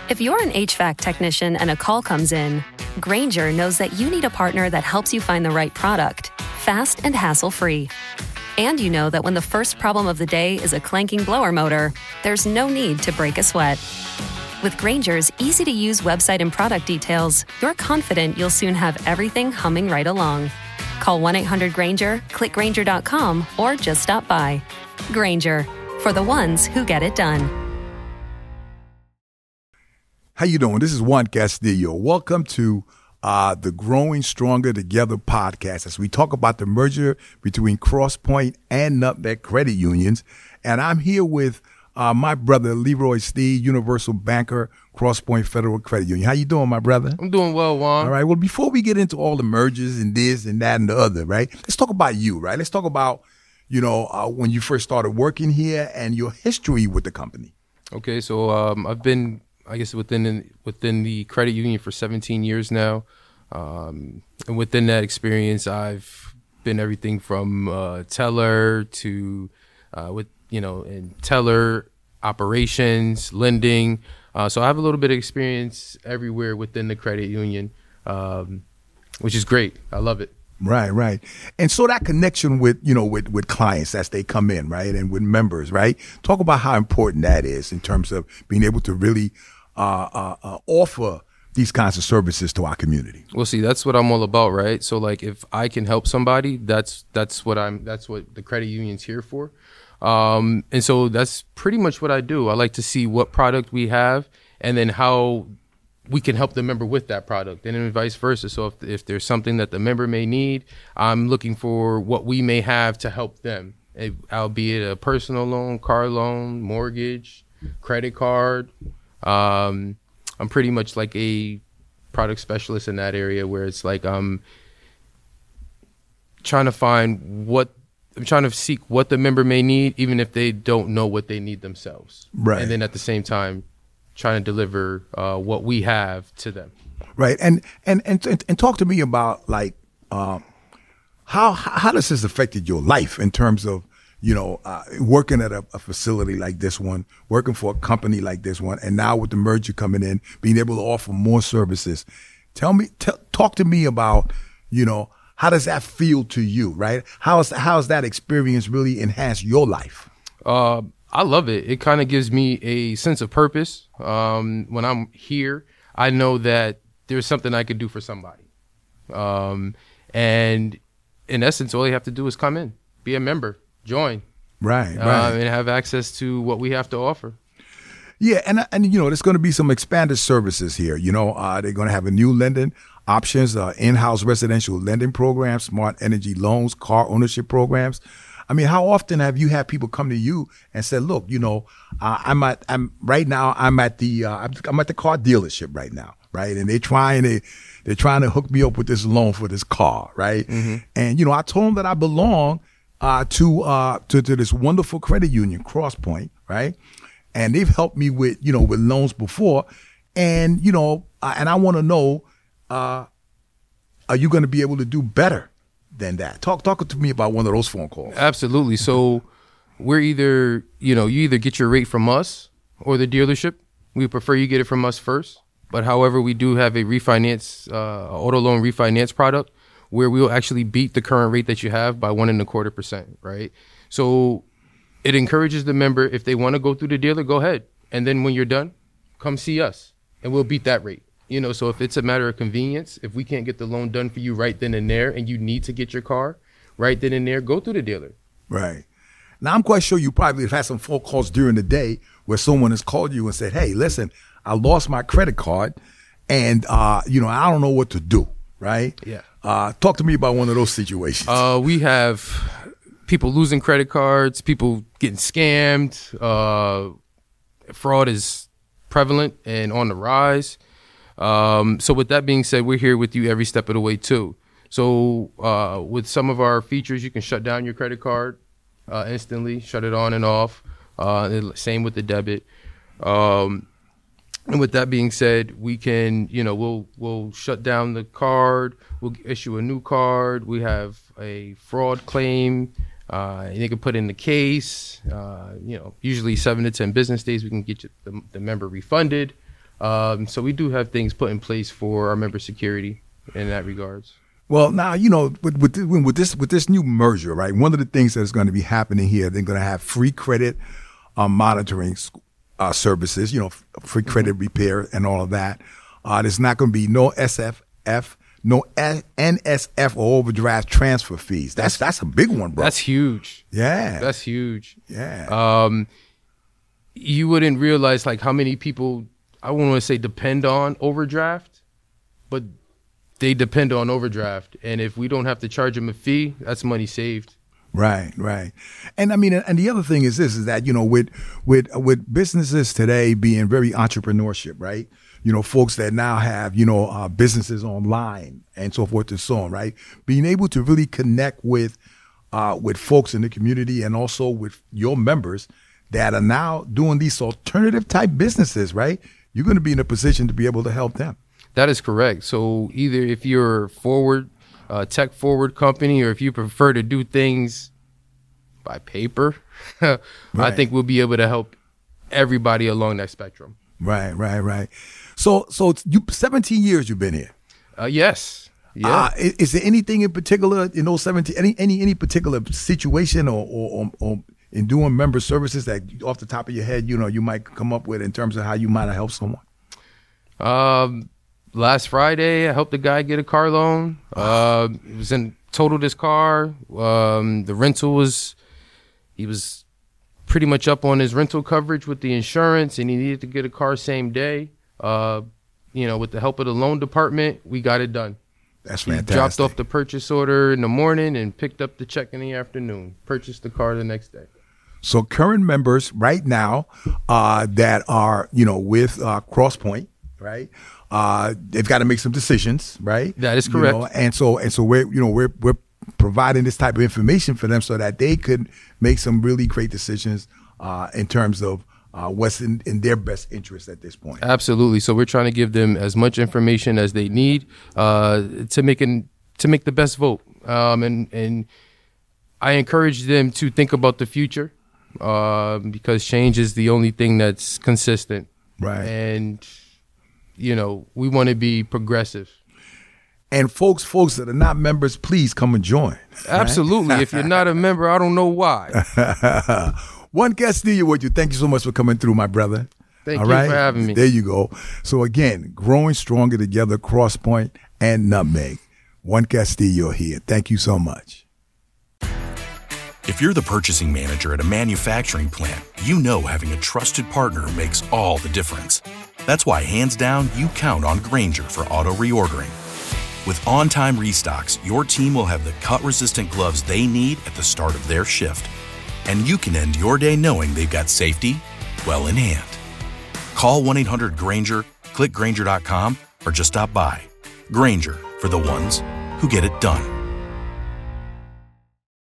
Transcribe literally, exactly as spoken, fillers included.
If you're an H V A C technician and a call comes in, Grainger knows that you need a partner that helps you find the right product, fast and hassle-free. And you know that when the first problem of the day is a clanking blower motor, there's no need to break a sweat. With Grainger's easy-to-use website and product details, you're confident you'll soon have everything humming right along. Call one eight hundred Grainger, click Grainger dot com, or just stop by. Grainger, for the ones who get it done. How you doing? This is Juan Castillo. Welcome to uh, the Growing Stronger Together podcast as we talk about the merger between CrossPoint and Nutmeg Credit Unions. And I'm here with uh, my brother, Leroy Steed, Universal Banker, CrossPoint Federal Credit Union. How you doing, my brother? I'm doing well, Juan. All right. Well, before we get into all the mergers and this and that and the other, right, let's talk about you, right? Let's talk about, you know, uh, when you first started working here and your history with the company. Okay, so um, I've been... I guess within within the credit union for seventeen years now, um, and within that experience, I've been everything from uh, teller to uh, with you know in teller operations, lending. Uh, so I have a little bit of experience everywhere within the credit union, um, which is great. I love it. Right, right. And so that connection with, you know, with, with clients as they come in, right, and with members, right? Talk about how important that is in terms of being able to really uh, uh, uh, offer these kinds of services to our community. Well, see, that's what I'm all about, right? So, like, if I can help somebody, that's that's what I'm. That's what the credit union's here for. Um, and so that's pretty much what I do. I like to see what product we have, and then how we can help the member with that product, and then vice versa. So if if there's something that the member may need, I'm looking for what we may have to help them, it, albeit a personal loan, car loan, mortgage, credit card. Um, I'm pretty much like a product specialist in that area where it's like I'm trying to find what, I'm trying to seek what the member may need, even if they don't know what they need themselves. Right. And then at the same time, trying to deliver uh, what we have to them. Right. And and and and talk to me about like uh, how how this has affected your life in terms of, you know, uh, working at a, a facility like this one, working for a company like this one, and now with the merger coming in, being able to offer more services. Tell me, t- talk to me about, you know, how does that feel to you, right? How is how has that experience really enhanced your life? Uh, I love it. It kind of gives me a sense of purpose. Um, when I'm here, I know that there's something I could do for somebody. Um, and in essence, all you have to do is come in, be a member, join. Right, uh, right. And have access to what we have to offer. Yeah, and, and you know, there's going to be some expanded services here. You know, uh, they're going to have a new lending options, uh, in-house residential lending programs, smart energy loans, car ownership programs. I mean, how often have you had people come to you and said, "Look, you know, uh, I'm at, I'm right now. I'm at the, uh, I'm at the car dealership right now, right? And they're trying to, they're trying to hook me up with this loan for this car, right? Mm-hmm. And you know, I told them that I belong uh, to, uh, to to this wonderful credit union, CrossPoint, right? And they've helped me with, you know, with loans before, and you know, uh, and I want to know, uh, are you going to be able to do better than that? Talk talk to me about one of those phone calls. Absolutely. So we're either, you know, you either get your rate from us or the dealership. We prefer you get it from us first. But however, we do have a refinance, uh, auto loan refinance product where we'll actually beat the current rate that you have by one and a quarter percent, right? So it encourages the member, if they want to go through the dealer, go ahead. And then when you're done, come see us and we'll beat that rate. You know, so if it's a matter of convenience, if we can't get the loan done for you right then and there, and you need to get your car right then and there, go through the dealer. Right. Now, I'm quite sure you probably have had some phone calls during the day where someone has called you and said, "Hey, listen, I lost my credit card and, uh, you know, I don't know what to do." Right. Yeah. Uh, talk to me about one of those situations. Uh, we have people losing credit cards, people getting scammed. Uh, fraud is prevalent and on the rise. Um, so with that being said, we're here with you every step of the way too. So, uh, with some of our features, you can shut down your credit card, uh, instantly, shut it on and off. Uh, same with the debit. Um, and with that being said, we can, you know, we'll, we'll shut down the card. We'll issue a new card. We have a fraud claim. Uh, and they can put in the case, uh, you know, usually seven to ten business days, we can get you the, the member refunded. Um, so we do have things put in place for our member security in that regards. Well, now, you know, with, with, with this with this new merger, right, one of the things that's going to be happening here, they're going to have free credit um, monitoring uh, services, you know, f- free credit repair and all of that. Uh, there's not going to be no S F F, no N S F or overdraft transfer fees. That's that's a big one, bro. That's huge. Yeah. That's huge. Yeah. Um, you wouldn't realize, like, how many people, I wouldn't want to say depend on overdraft, but they depend on overdraft. And if we don't have to charge them a fee, that's money saved. Right, right. And I mean, and the other thing is this, is that, you know, with with with businesses today being very entrepreneurship, right? You know, folks that now have, you know, uh, businesses online and so forth and so on, right? Being able to really connect with uh, with folks in the community and also with your members that are now doing these alternative type businesses, right? You're going to be in a position to be able to help them. That is correct. So either if you're forward, uh, tech forward company, or if you prefer to do things by paper, right. I think we'll be able to help everybody along that spectrum. Right, right, right. So, so it's you seventeen years you've been here. Uh, yes. Yeah. Uh, is, is there anything in particular in those seventeen, any any any particular situation or or, or in doing member services that off the top of your head, you know, you might come up with in terms of how you might have helped someone? Um. Last Friday, I helped a guy get a car loan. Uh, he was in totaled his car. Um, the rental was, he was pretty much up on his rental coverage with the insurance, and he needed to get a car same day. Uh, you know, with the help of the loan department, we got it done. That's he fantastic. Dropped off the purchase order in the morning and picked up the check in the afternoon. Purchased the car the next day. So current members right now uh, that are, you know, with uh, CrossPoint, right? Uh, they've got to make some decisions, right? That is correct. You know, and so and so we're you know we're we're providing this type of information for them so that they could make some really great decisions uh, in terms of uh, what's in, in their best interest at this point. Absolutely. So we're trying to give them as much information as they need uh, to make an, to make the best vote. Um, and and I encourage them to think about the future uh, because change is the only thing that's consistent. Right. And you know, we want to be progressive. And folks, folks that are not members, please come and join. Absolutely. Right? If you're not a member, I don't know why. Juan Castillo, would you? Thank you so much for coming through, my brother. Thank All you right? for having me. There you go. So again, growing stronger together, CrossPoint and Nutmeg. Juan Castillo here. Thank you so much. If you're the purchasing manager at a manufacturing plant, you know having a trusted partner makes all the difference. That's why, hands down, you count on Grainger for auto reordering. With on-time restocks, your team will have the cut-resistant gloves they need at the start of their shift. And you can end your day knowing they've got safety well in hand. Call one eight hundred Grainger, click Grainger dot com, or just stop by. Grainger, for the ones who get it done.